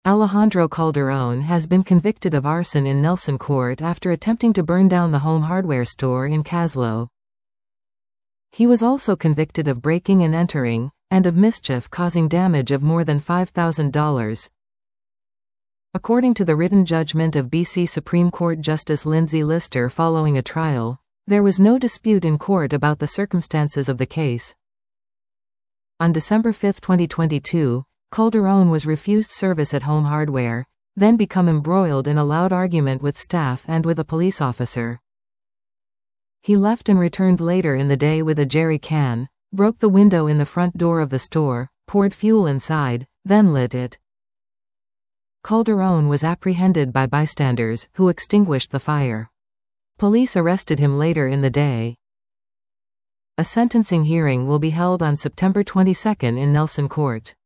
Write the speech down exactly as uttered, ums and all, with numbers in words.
Alejandro Calderón has been convicted of arson in Nelson Court after attempting to burn down the home hardware store in Kaslo. He was also convicted of breaking and entering, and of mischief causing damage of more than five thousand dollars. According to the written judgment of B C Supreme Court Justice Lindsay Lister following a trial, there was no dispute in court about the circumstances of the case. On December fifth twenty twenty-two, Calderón was refused service at Home Hardware, then become embroiled in a loud argument with staff and with a police officer. He left and returned later in the day with a jerry can, broke the window in the front door of the store, poured fuel inside, then lit it. Calderón was apprehended by bystanders, who extinguished the fire. Police arrested him later in the day. A sentencing hearing will be held on September twenty-second in Nelson Court.